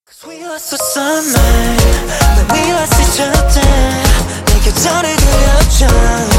We lost the sunlight when we lost each other. 내 계절을 그려줘.